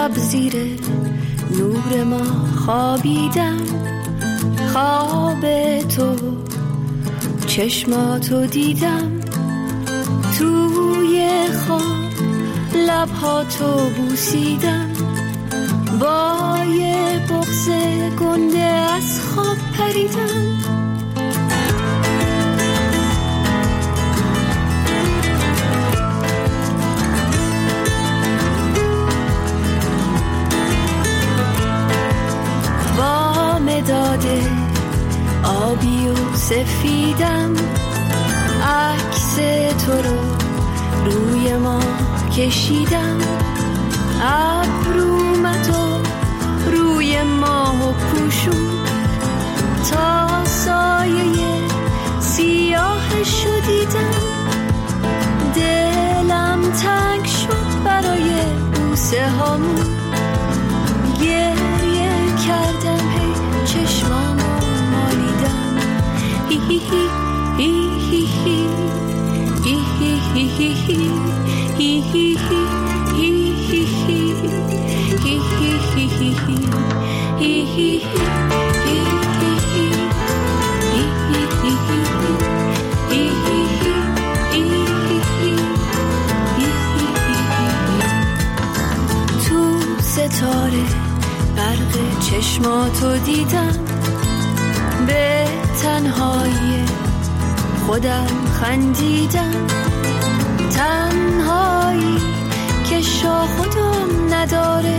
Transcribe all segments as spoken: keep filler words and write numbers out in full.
شب زیر نور ما خوابیدم، خواب تو چشماتو دیدم، توی خواب لبهاتو بوسیدم، با یه بغض گنده از خواب پریدم. با مداد آبی و سفیدم عکس تو رو روی ما کشیدم، ابرومتو روی ماه پوشون تا سایه سیاهشو دیدم، دلم تنگ شد برای بوسه هامون، گریه کردم هی چشمامو مالیدم، هی هی هی هی هی هی هی هی هی هی تو ستاره برق چشماتو دیدم، به تنهایی خودم خندیدم، تنهایی که شاه خودم نداره،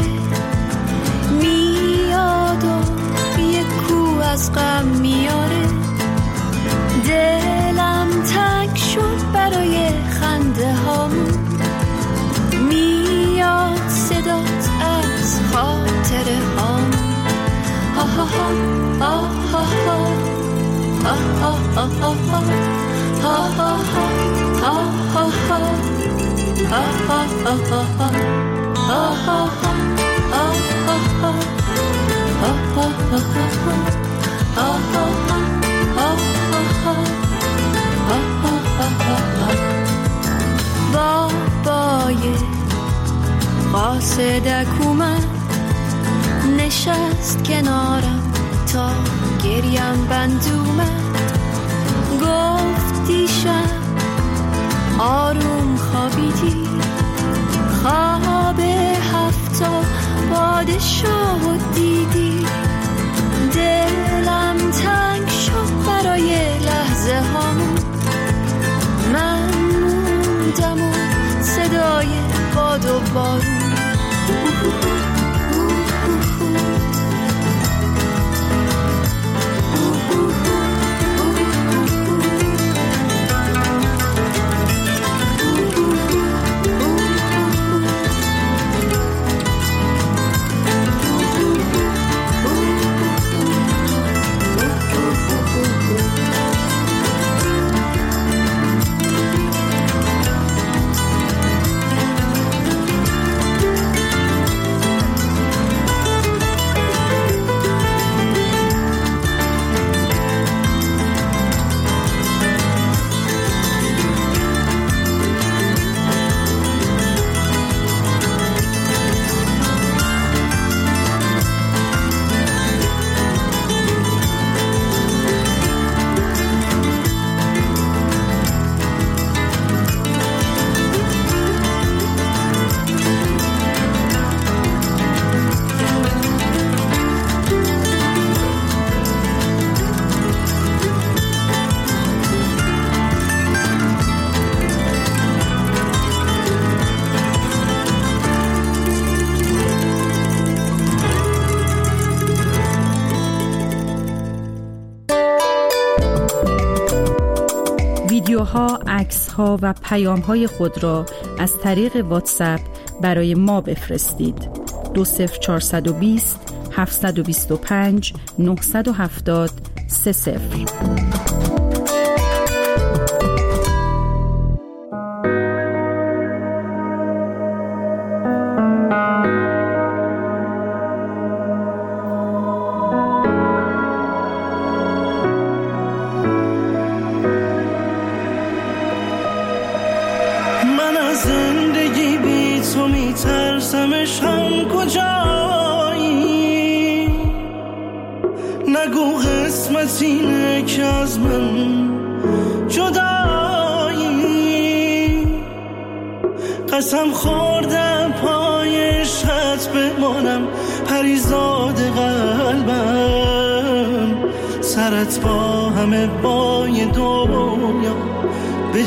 میاد و یه کو از غم میاره، دلم تنگ شد برای خنده هامون، میاد صدات از خاطره هامون، ها ها ها ها ها ها ها ها ها ها بابای قاصدک اومد، نشست کنارم تا گریم بند اومد، گفت دیشب آروم خوابیدی، خواب هفتا پادشاه دیدی، دلم تنگ شد برای لحظه هامون، من موندم و صدای باد و بارون، ویدیوها، عکس‌ها و پیام‌های خود را از طریق واتساپ برای ما بفرستید. دو صفر چهارصد و بیست هفتصد و بیست و پنج نهصد و هفتاد سه صفر. من از زندگی بی تو میترسم عشقم کجایی؟ نگو قسمت اینه که از من جدایی. قسم خوردم پای عشقت بمانم، پریزاد قلبم، سرت با همه بای دنیا به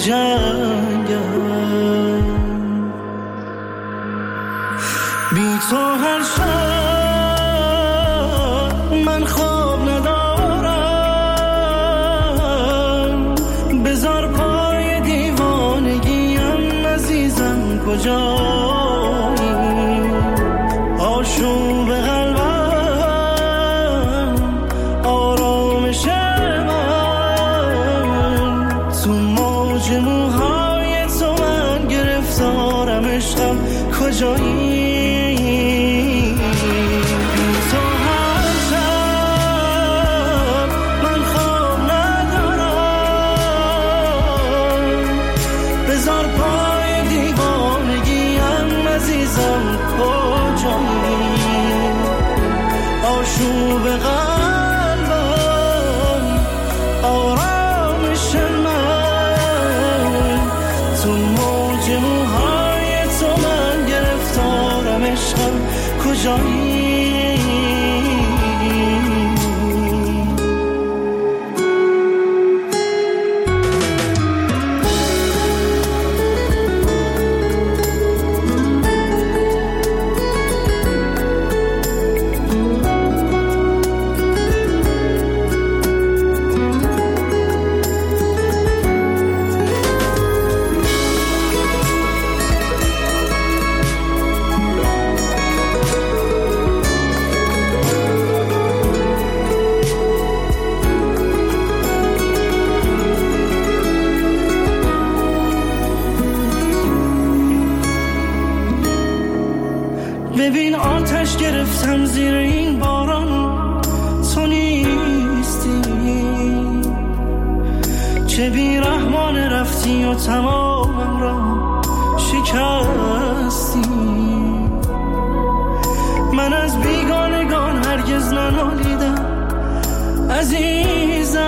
جنگم. بی تو هر شب من خواب ندارم، بذار پای دیوانگیم عزیزم کجایی؟ آشوب قلبم، آرامش من، تو موج موهای تو من گرفتارم، عشقم کجایی؟ آشوب قلبم، آرامش من، تو موج موهای تو من گرفتارم، عشقم کجایی؟ ببین آتش گرفتم زیر این باران، تو نیستی، چه بی رحمان رفتی و تمامم را شکستی. من از بیگانگان هرگز ننالیدم عزیزم،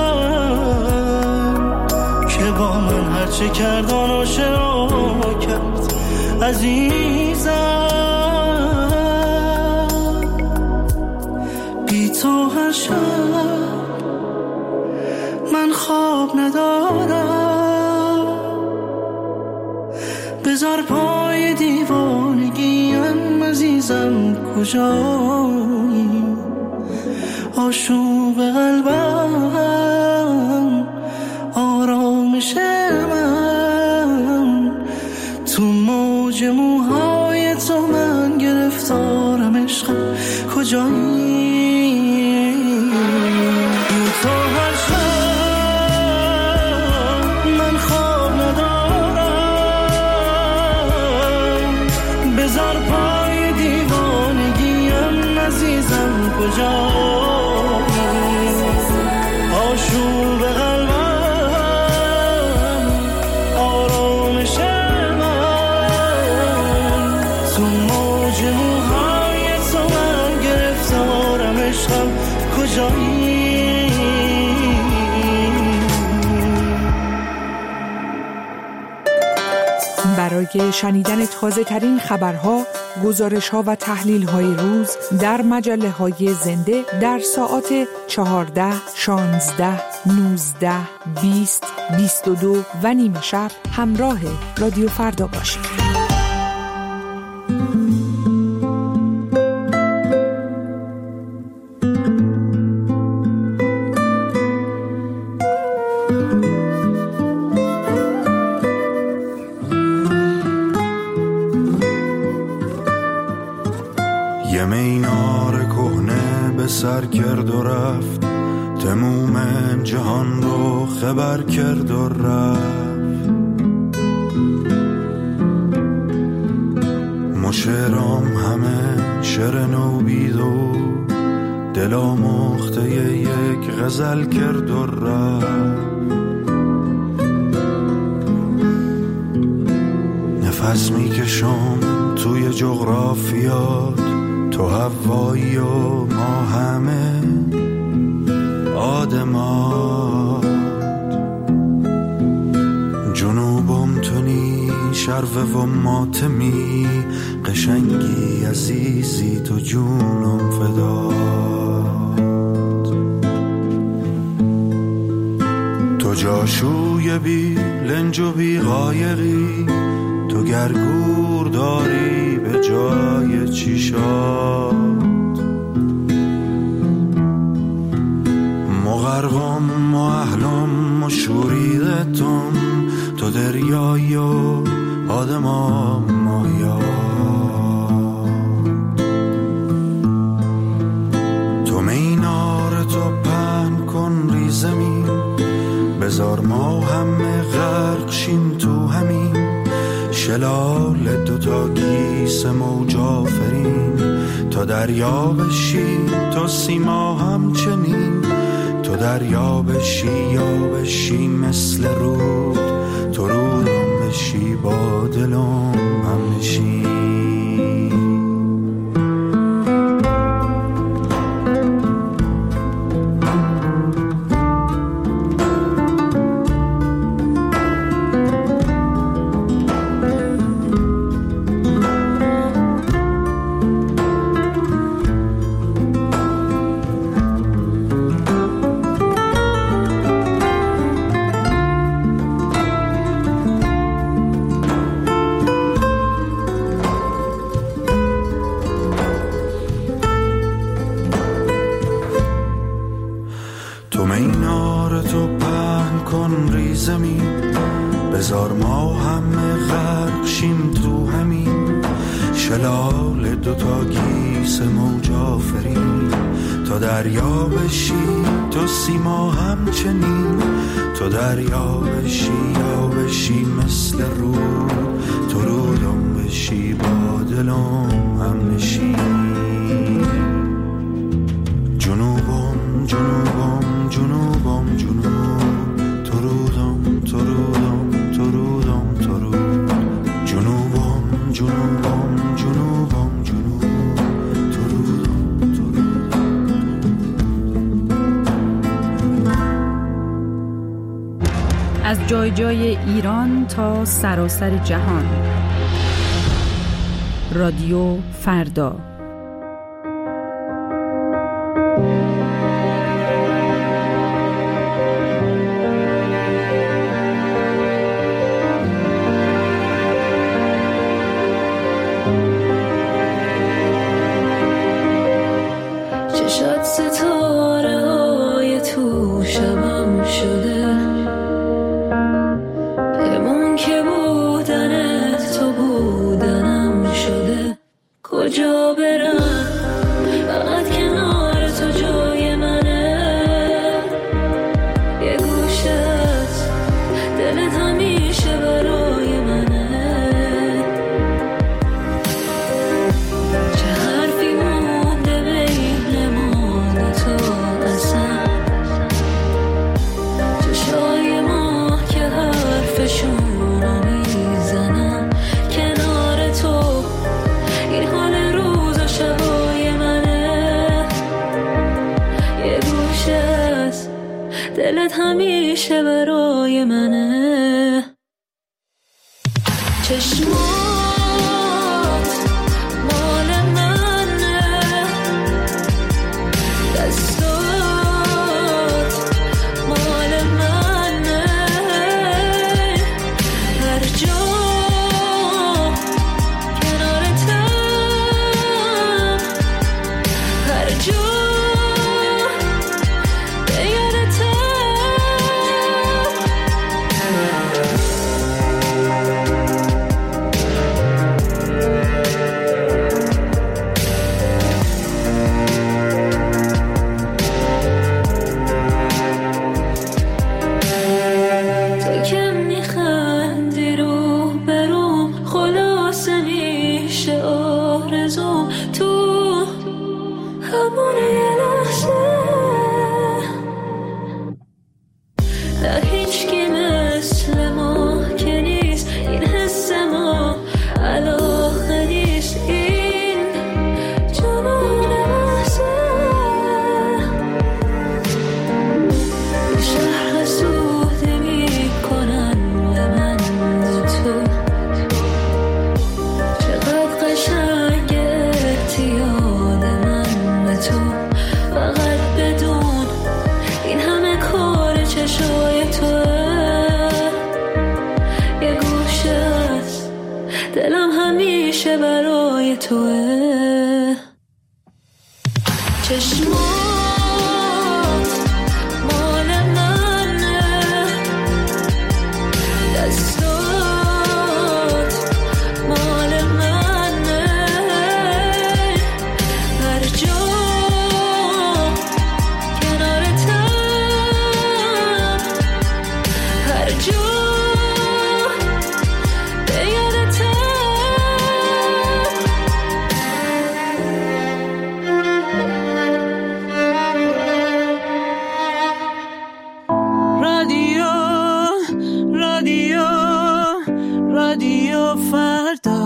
که با من هرچه کرد آن آشنا کرد عزیزم. تو هر شب من خواب ندارم، بذار پای دیوانگیم عزیزم کجایی؟ آشوب قلبم، آرامش من، تو موج موهای تو من گرفتارم، عشقم کجایی؟ تو هر شب من خواب ندارم، بذار پای دیوانگیم عزیزم کجایی؟ آشوب قلبم، آرامش من، تو موج موهای تو من گرفتارم، عشقم کجایی؟ برای شنیدن تازه ترین خبرها، گزارش ها و تحلیل های روز در مجله های زنده در ساعات چهارده، شانزده، نوزده، بیست، بیست و دو و نیمه شب همراه رادیو فردا باشید. یه مینار کهنه به سر کرد و رفت، تموم جهان رو خبر کرد و رفت. مشرام همه شعر نوبید و دلا مخته یک غزل کرد و رفت. نفس میکشم توی جغرافیات، تو هوایی و ما همه آدمات. جنوبم تونی شرفه و ماتمی، قشنگی عزیزی تو جونم فدات. تو جاشوی بی لنج و بی قایقی، تو گرگور داری به جای چیشات. مغرقم و اهلم و شوریدتم، تو دریایی و آدمام ماهیات. تو مینار تو پهن کن ری زمین، بذار ما همه غرق شیم تو همین شلال دوتا کیس موج آفرین. تو دریا بشی تو سیما همچنین، تو دریا بشی یا بشی مثل رود، تو رودم بشی با دلم هم نشین. بذار ما همه غرق شیم تو همین شلال دوتا کیس موج آفرین. تو دریا بشی تو سیما همچنین، تو دریا بشی یا بشی مثل رود، تو رودم بشی با دلم هم نشین. جنوبم جنوبم جنوبم جنوب، تو رودم تو رودم تو رودم تو رود. جنوبم جنوبم جنوبم جنوب، تو رودم تو رودم. از جای جای ایران تا سراسر جهان، رادیو فردا. چشات ستاره های تو شبم شده، همون که بودنت تو بودنم شده. کجا برم فقط کنار تو جای منه، یه گوشت دلت همیشه برای منه. چه حرفی مونده بین ما تو اصلا، چشای ما که حرفشونو میزنن. کنار تو این حال روز و شبای منه، یه گوشه از دلت همیشه برای منه. چشمات مال منه، دستات مال منه. هر جا کنارتم، هر جا به یادتم. تو که میخندی رو بروم، خلاصه میشه آرزوم. تو همون یه لحظه نه هیچ کی مثل ما که نیست، این حس ما علاقه نیست. همیشه برای توه. چشمات مال منه، دستات مال منه، هر جا کنارتم، هر جا به یادتم. رادیو رادیو رادیو فردا.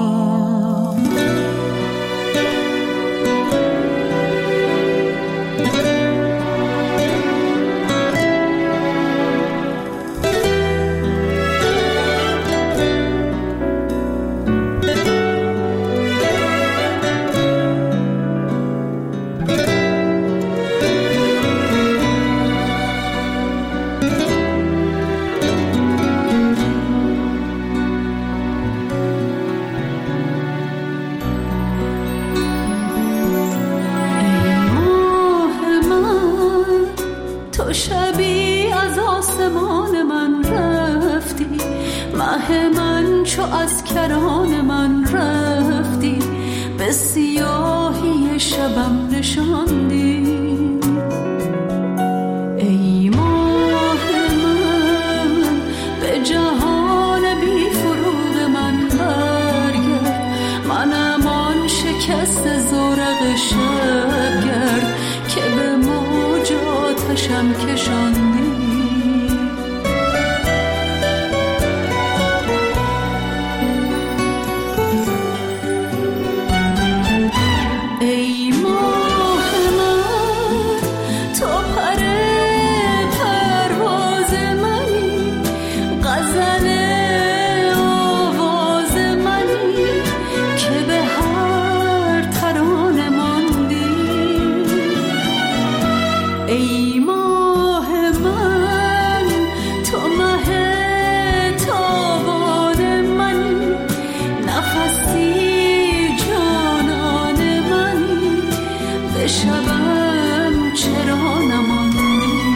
تو شبی از آسمان من رفتی، ماه من چو از کران من رفتی، به سیاهی شبم نشاندی. ای ماه من به جهان بی فروغ من برگرد، منم آن شکست زورق شبگرد که به موج آتشم کشاندی. ای ماه من تو پر پرواز منی، غزل آواز منی که به هر ترانه ماندی. ای ماه من تو مه تابان منی، نفسی جانان منی، به شبم چرا نماندی.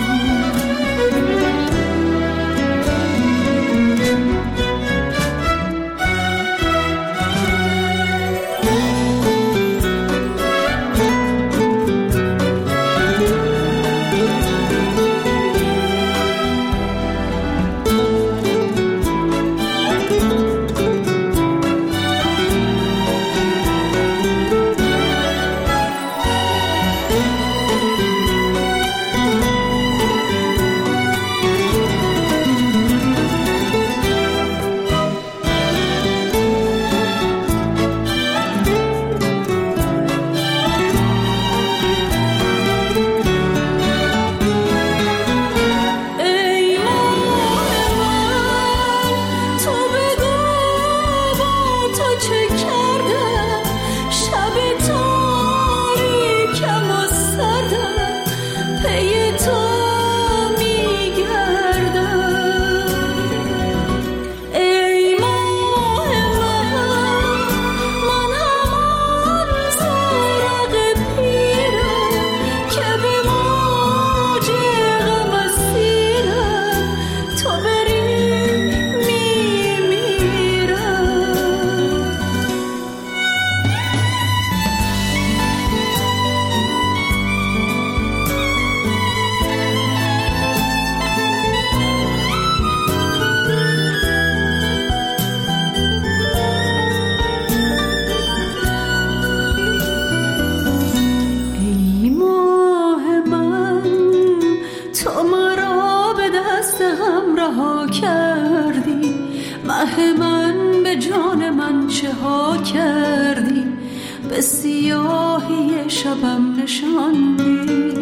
رها کردی، مه من به جان من چه ها کردی، به سیاهی شبم نشاندی.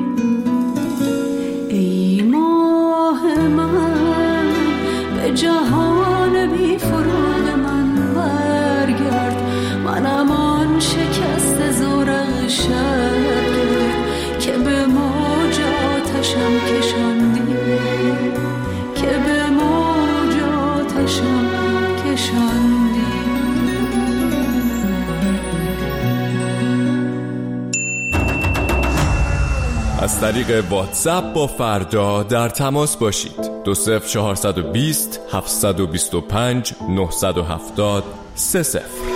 ای ماه من به جهان بی فروغ من برگرد، منم آن شکست زورق شبگرد که به موج آتشم کشاندی، که به موج آتشم کشاندی. از طریق واتساپ با فردا در تماس باشید. دو صفر چهارصد و بیست هفتصد و بیست و پنج نهصد و هفتاد سه صفر.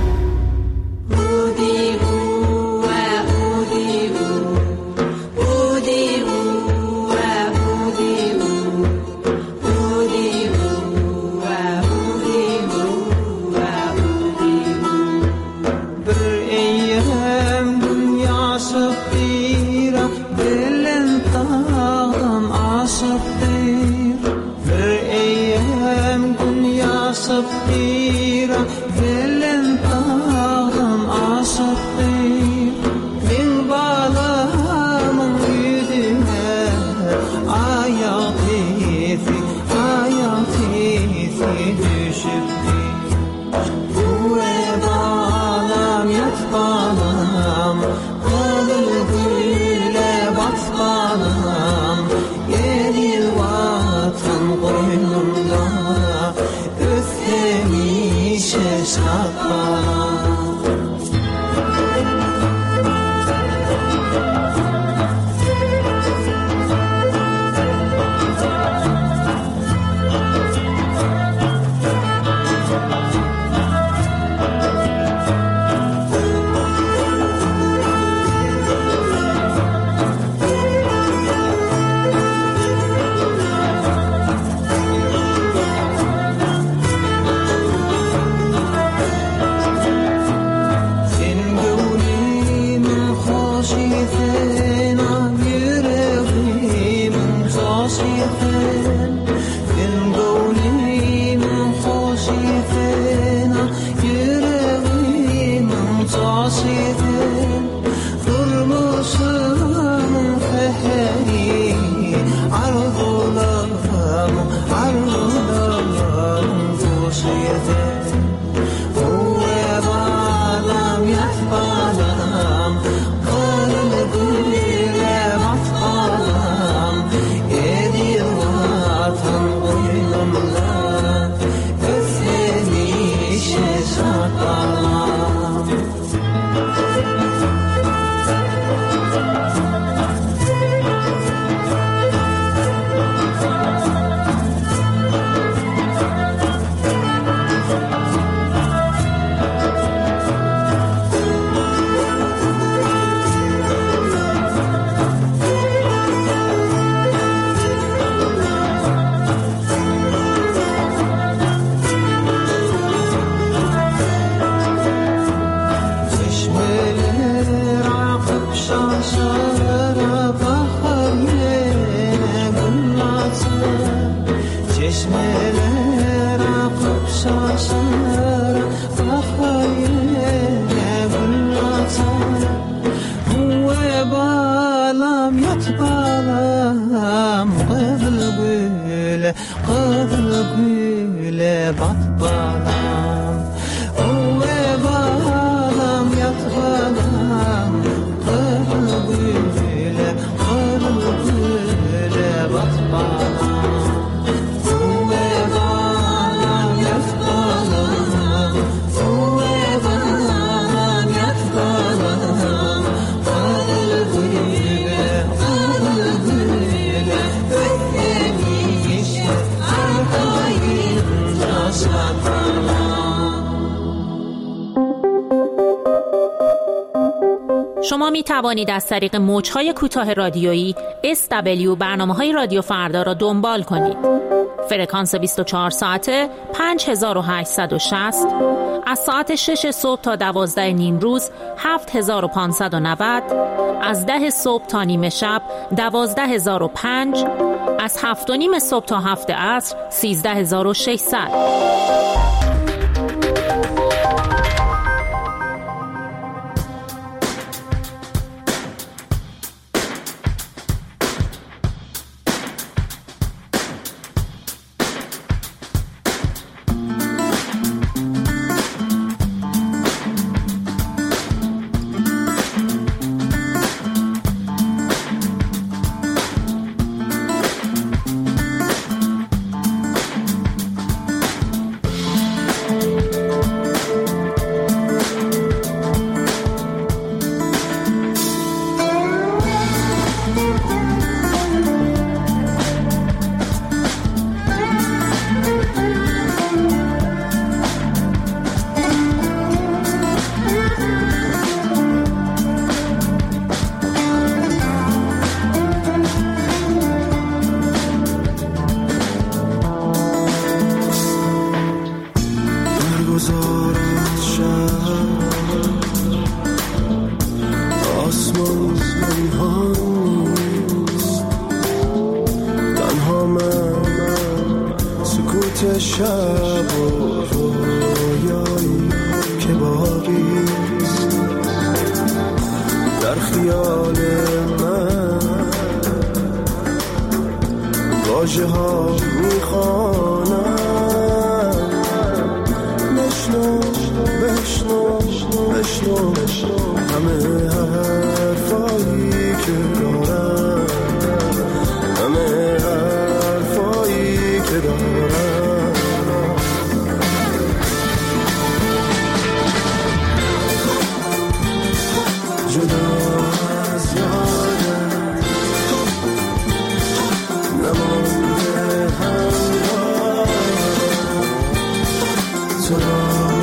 شما می توانید از طریق موج‌های کوتاه رادیویی اس دبلیو برنامه‌های رادیو فردا را دنبال کنید. فرکانس بیست و چهار ساعته پنج هزار و هشتصد و شصت، از ساعت شش صبح تا دوازده نیم روز هفت هزار و پانصد و نود، از ده صبح تا نیمه شب دوازده هزار و پنج، از هفت و نیم صبح تا هفت عصر سیزده هزار و ششصد. شب آسمان نیست، تنها من سکوت شب و رویایی که باقیست. در خیال من واژه ها میخوانم، بشنو بشنو بشنو همه حرفایی که دارم، همه حرفایی که دارم. جدا از یادم نمانده همراه تو را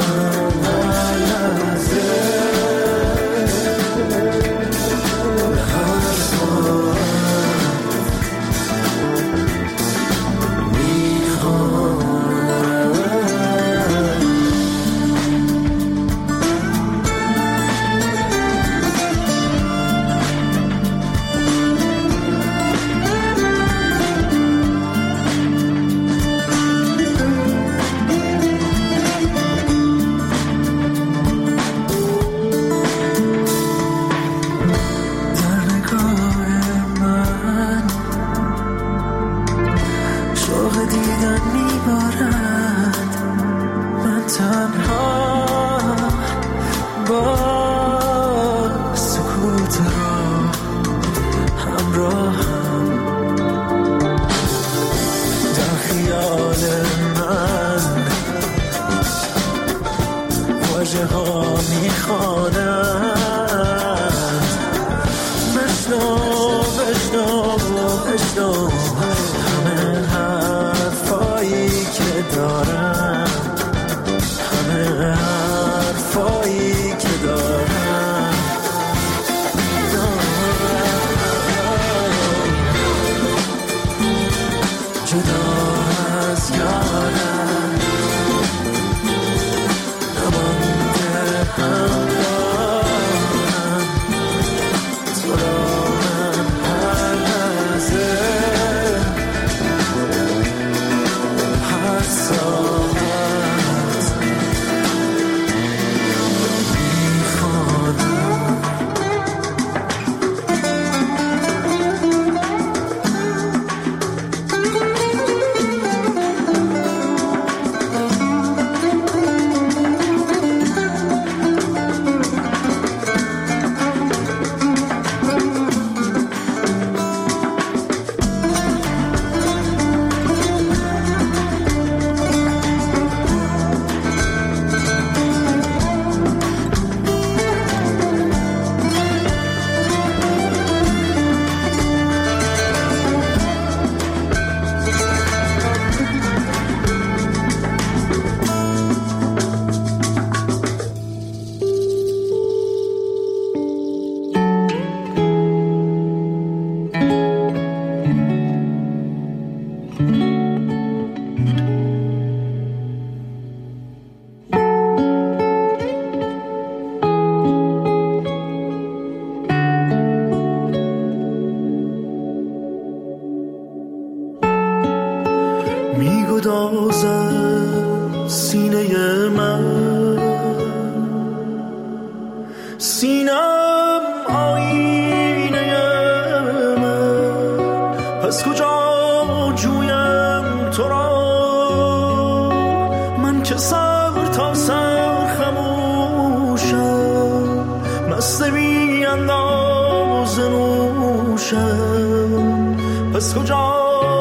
پس کجا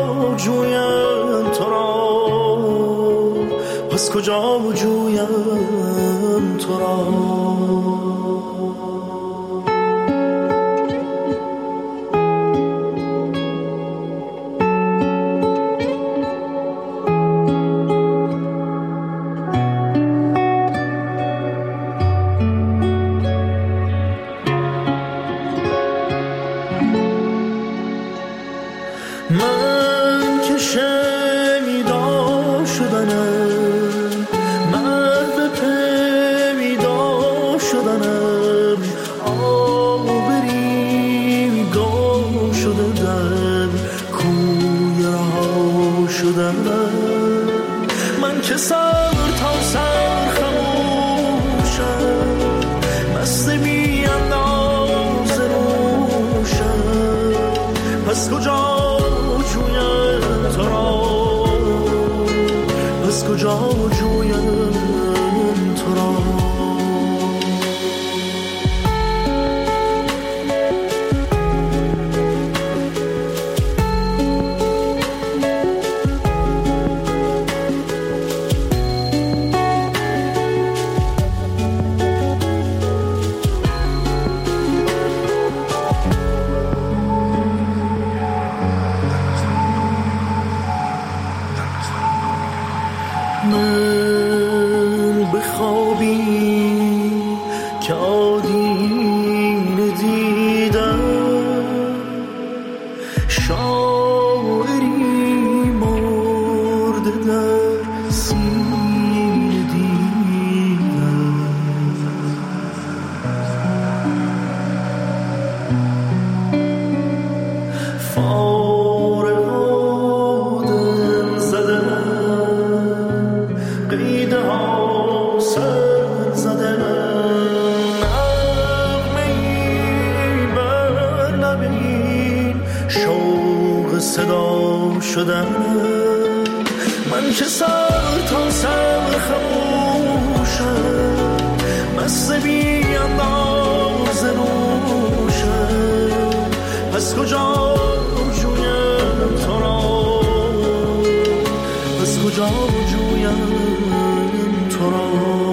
جویم تو را، پس کجا جویم تو را. من که شنیدا شدنم، محو پیوستنم، که آدینه دیدم، شاعری مرده در سینه دیدم. فارغ آدم زدم، قیده ها سر زدم، نغمه‌ای بر لبین شوق صدا شدم. من که سر تا سر خموشم، مست بی انداز نوشم، پس کجا جویم تو را، پس کجا جویم تو را.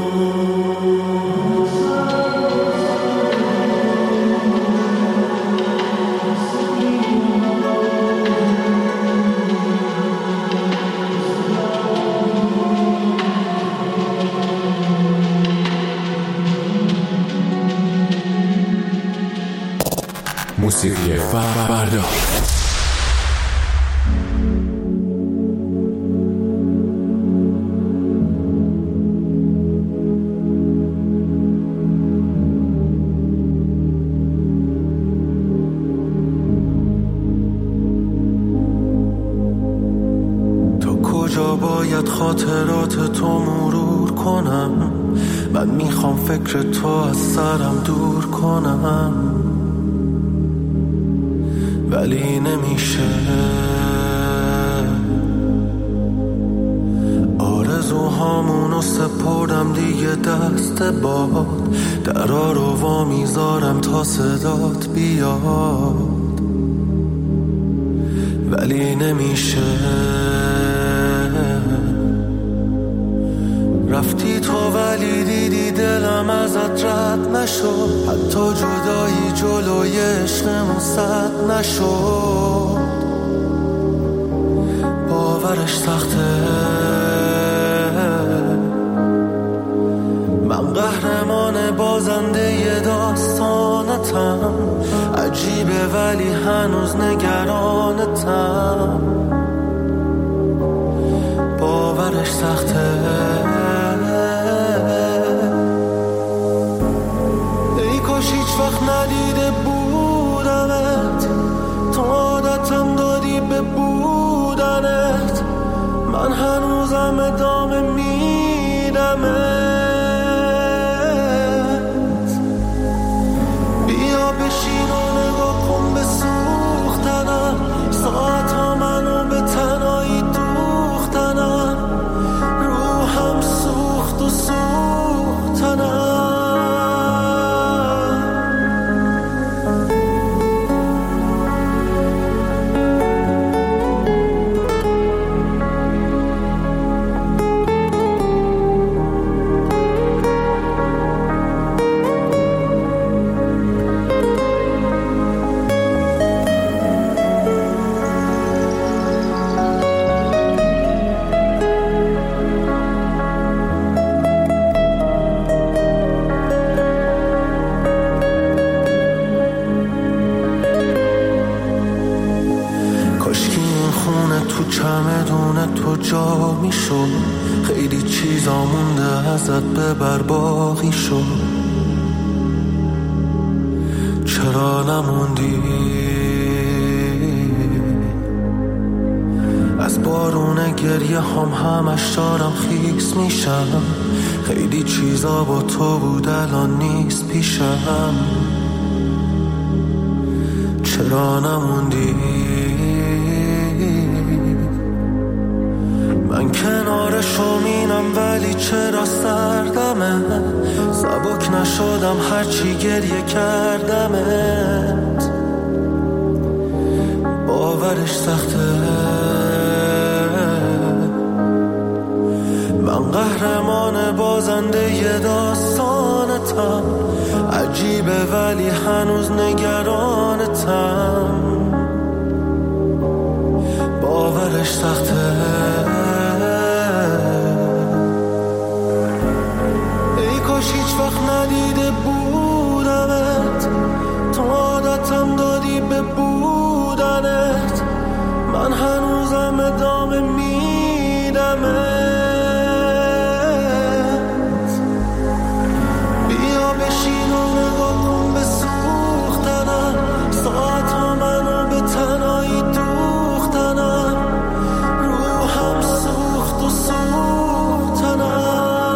موسیقی فردا. تا کجا باید خاطرات تو مرور کنم؟ من میخوام فکر تو از سرم دور کنم، ولی نمیشه. آرزوهامونو سپردم دیگه دست باد، درا رو وا میذارم تا صدات بیاد، ولی نمیشه. رفتی تو ولی دیدی دلم ازت رد نشد، حتی جدایی جلوی عشقمون سد نشد. باورش سخته، من قهرمان بازنده ی داستانتم، عجیبه ولی هنوز نگرانتم. باورش سخته، هیچ وقت ندیده بودمت، تو عادتم دادی به بودنت، من هنوزم ادامه میدمت. بیا بشین و نگاه کن به سوختنم، ساعت ها منو به تنهایی دوختنم، روحم سوخت و سوختنم. چمدون تو جا می شد، خیلی چیزا مونده ازت ببر باقی شد. چرا نموندی؟ از بارون گریه هم همش دارم خیس میشم، خیلی چیزا با تو بود الان نیست پیشم. چرا نموندی؟ من کنار شومینم ولی چرا سردمه، سبک نشدم هرچی گریه کردمت. باورش سخته، من قهرمان بازنده ی داستانتم، عجیبه ولی هنوز نگرانتم. باورش سخته، ای کاش هیچ ندیده بودمت، تو عادتم دادی به بودنت، من هنوزم ادامه میدمت. بیا بشین و نگاه کن به سوختنم، ساعت ها منو به تنهایی دوختنم، روحم سوخت و سوختنم.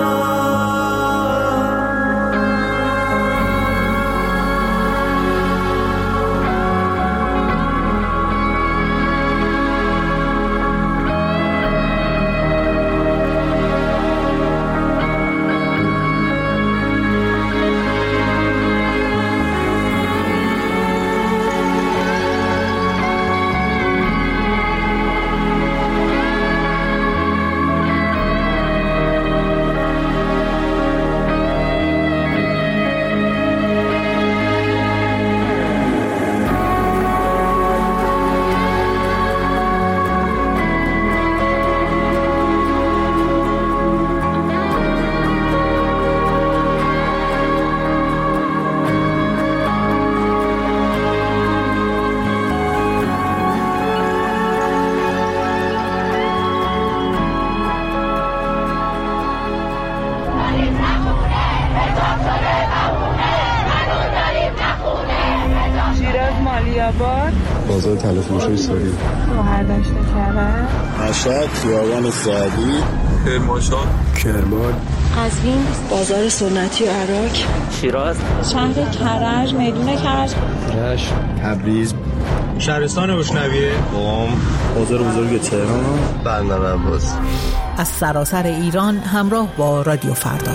بازار تلفروشی ساری، مهردشت کرد، مشهد، خیابان سعدی، کرمانشاه، کرمان، قزوین، بازار سنتی و عراق، شیراز، شهر کرج، میدون کرج، رشت، تبریز، شهرستان بوشنویه، قم، بازار بزرگ تهران، بندر عباس. از سراسر ایران همراه با رادیو فردا.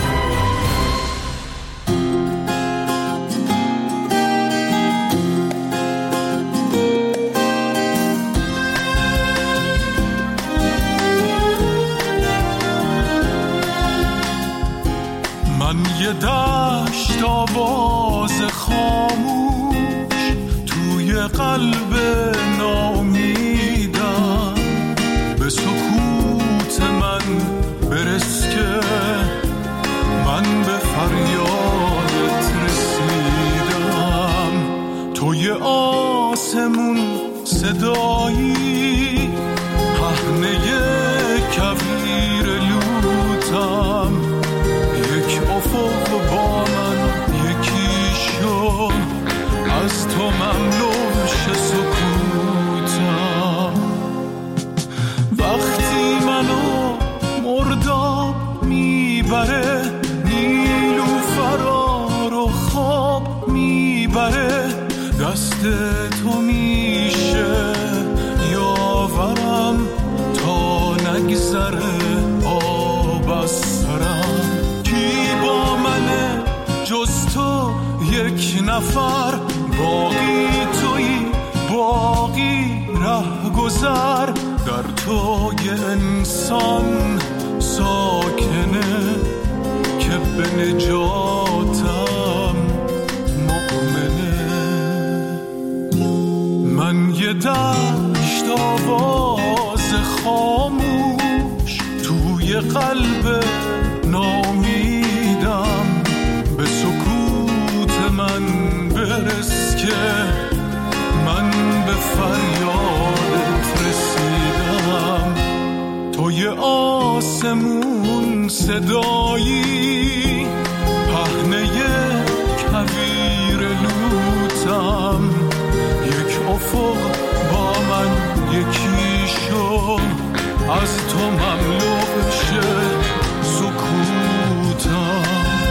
یه دشت آواز خاموش توی قلب ناامیدم، به سکوت من برس که من به فریادت رسیدم. توی آسمون صدایی، پهنه کویر لوتم، افق با من یکی شد، از تو مملو شه سکوتم. وقتی منو مرداب میبره، نیلوفرا رو خواب میبره، دست تو میشه یاورم تا نگذره آب از سرم. جز تو یک نفر، باقی تویی، باقی ره گذر، در تو یه انسان ساکنه که به نجاتم مؤمنه. من یه دشت آواز خاموش توی قلب ناامیدم، به سکوت من برس که من به فریادت رسیدم. توی آسمون صدایی، پهنه کویر لوتم، یک افق با من یکی شد، از تو مملو شه سکوتم.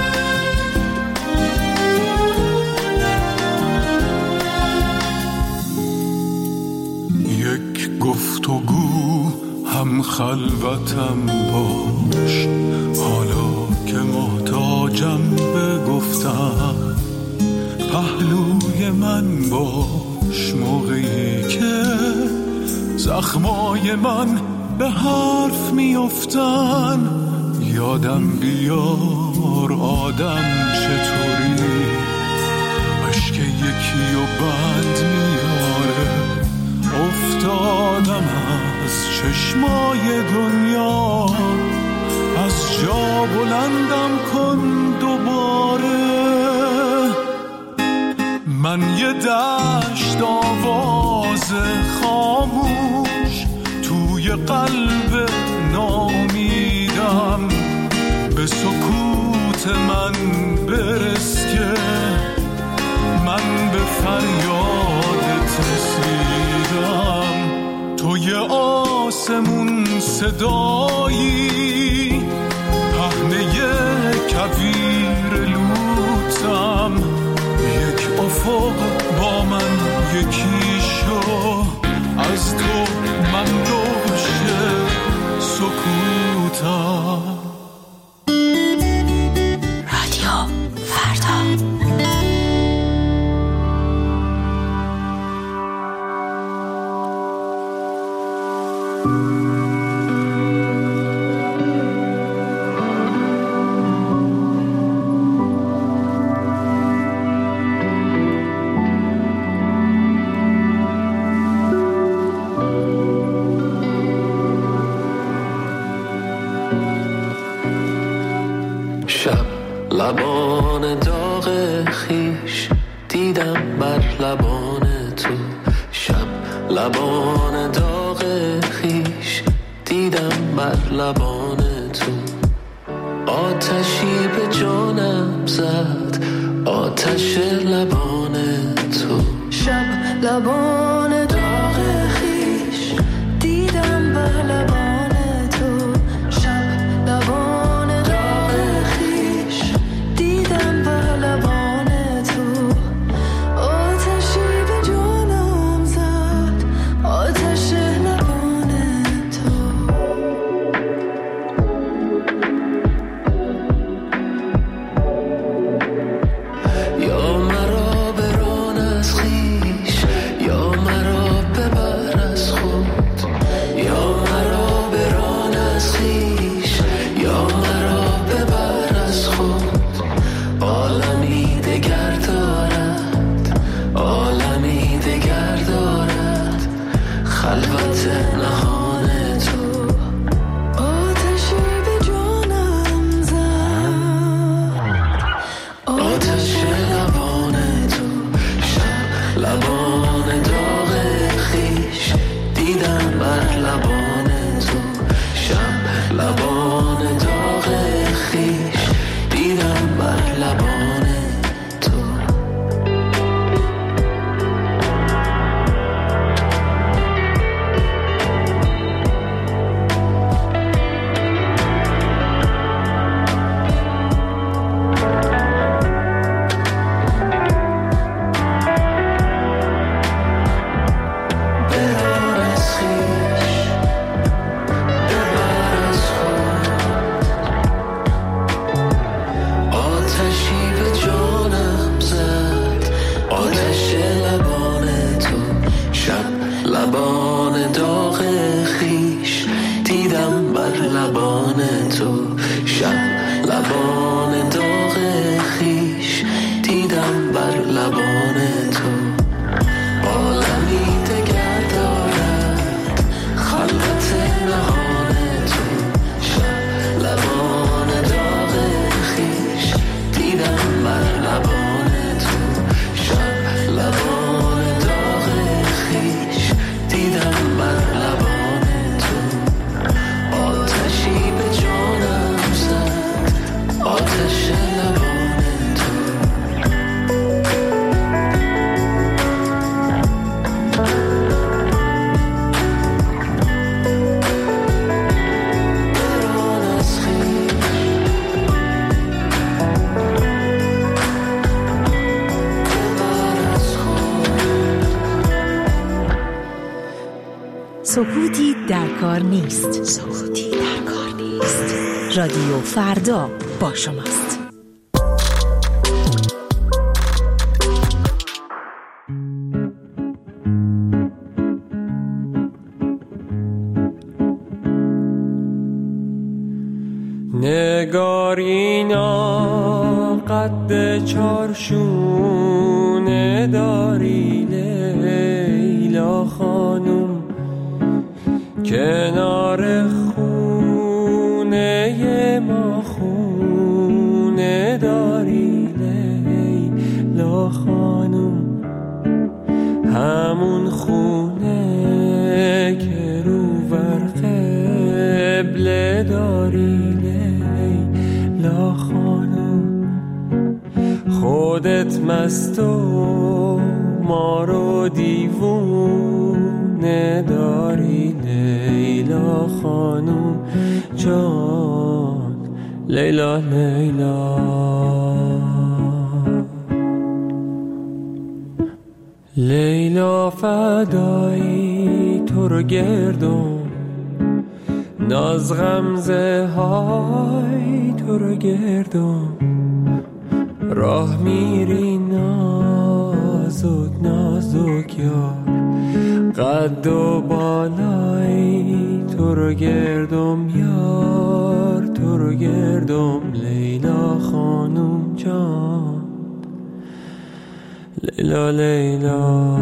گفتگو هم خلوتم باش، حالا که محتاجم به گفتم، پهلوی من باش موقعی که زخمای من به حرف میافتن. یادم بیار آدم چطوری، اشک یکی و بند میاره، افتادم از چشمای دنیا، از جا بلندم کن دوباره. من یه دشت آواز خاموش توی قلب نامیدم، به سکوت من برس که من به فریادت رسیدم. توی آسمون صدایی پهنه کویر لوتم، یک افق با من یکی شو، از تو من دوش سکوتم. رادیو فردا. شب لبان داغ خیش دیدم بر لبان تو، شب لبان داغ خیش دیدم بر لبان تو. آتشی به جانم زد، آتش لبان تو. شب لبان داغ خیش دیدم بر لبان تو، شب لبان داغ خیش دیدم بر لبان تو. آتشی به جانم زد، آتش لبان تو. یا مرا بران از خیش، یا مرا ببر از خود، یا مرا بران از خیش، یا مرا ببر از خود. عالمی دگر دارد، عالمی دگر دارد، خلوت نهان تو. آتشی به جانم زد، آتش لبان تو. شب لبان داغ خیش دیدم بر لبان تو، شب لبان داغ خیش دیدم بر لبان تو. بران از خیش، ببر از خود. آتشی به جانم زد، آتش لبان تو. شب لبان داغ خیش دیدم بر لبان تو، شب لبان داغ خیش دیدم بر لبان تو. عالمی دگر دارد، خلوت نهان تو. شب لبان داغ خیش دیدم بر لبان تو، شب لبان داغ خیش دیدم بر لبان تو. آتشی به جانم زد، آتش لبان تو. بران از خیش، ببر از خود. سکوتی در کار نیست. سکوتی در کار نیست. رادیو فردا با شماست. نگارینا قد چارشونه داری لیلا خانم، کنار خونه ما خونه داری لیلا خانم. همون خونه که رو بر قبله داری لیلا خانم، خودت مست و ما رو دیوونه داری لیلا خانم جان، لیلا لیلا لیلا فدایی تو رو گردم، ناز غمزه های تو رو گردم، راه میری نازک نازک یار، قد و بالای تو رو گردم یار، تو رو گردم لیلا خانم جان، لیلا لیلا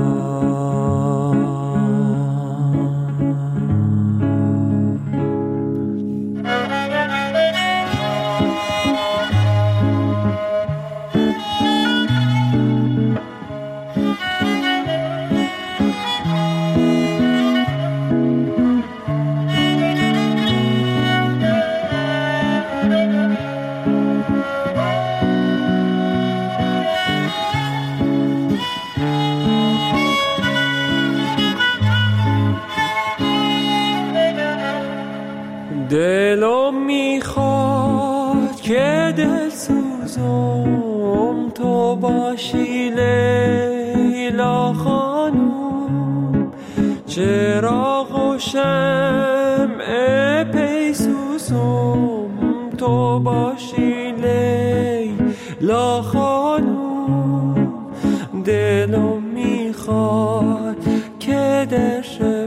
دلم میخواد که دل سوزم تو باشی لیلا خانم، چراغ و شمع پیسوزم تو باشی لیلا خانم، دلم میخواد که در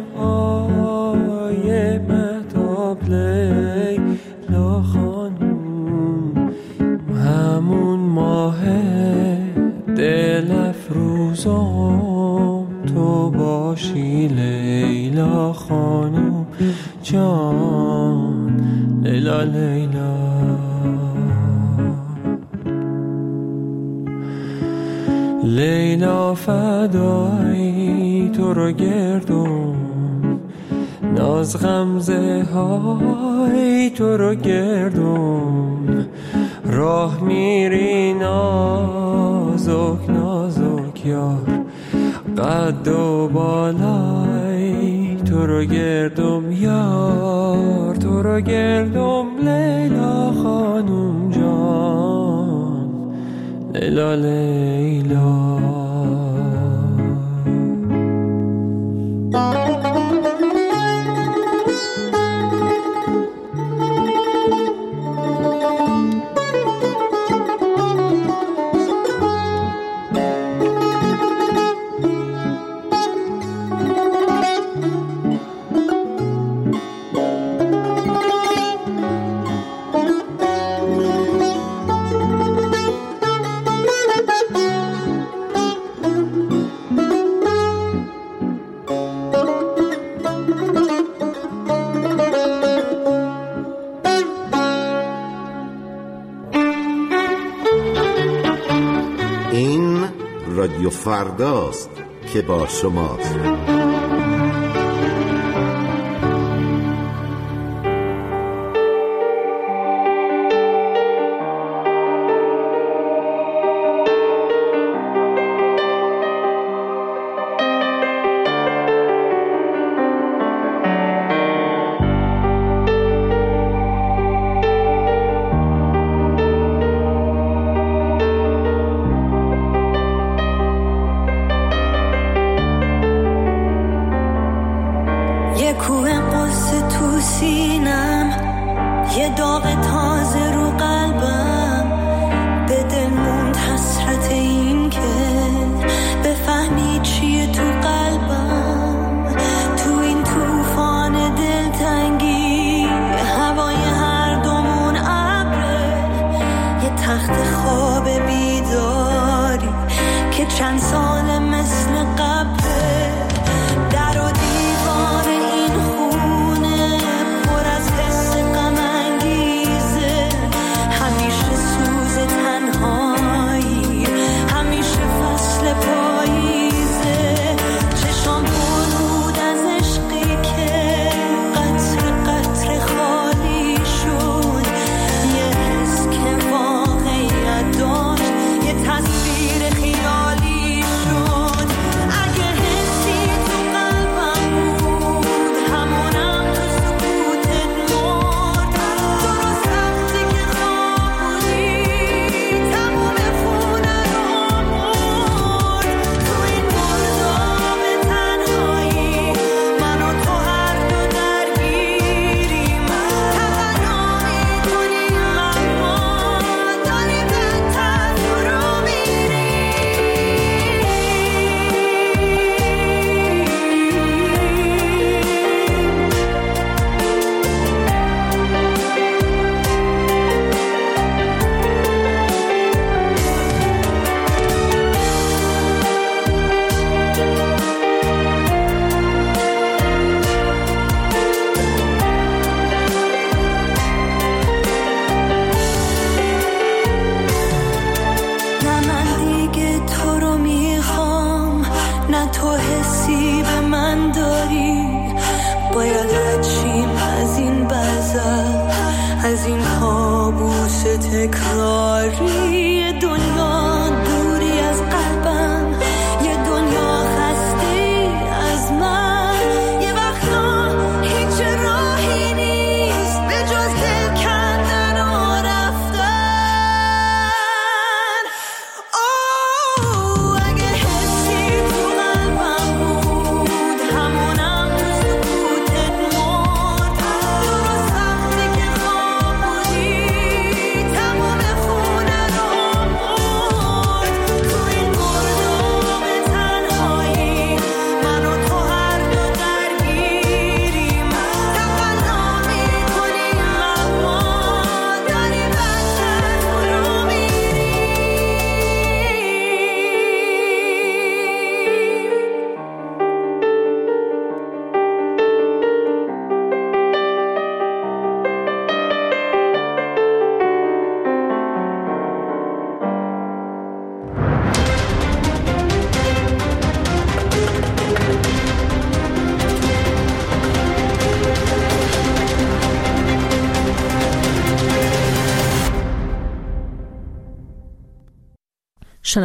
شبهای مهتاب لیلا خانم، همون ماه دل افروزم تو باشی لیلا خانم جان، لیلا لیلا لیلا فدایی تو رو گردم، ناز غمزه های تو رو گردم، راه میری نازک نازک یار، قد و بالای تو رو گردم یار، تو رو گردم لیلا خانم جان، لیلا لیلا رادیو فرداست که با شماست. تکراری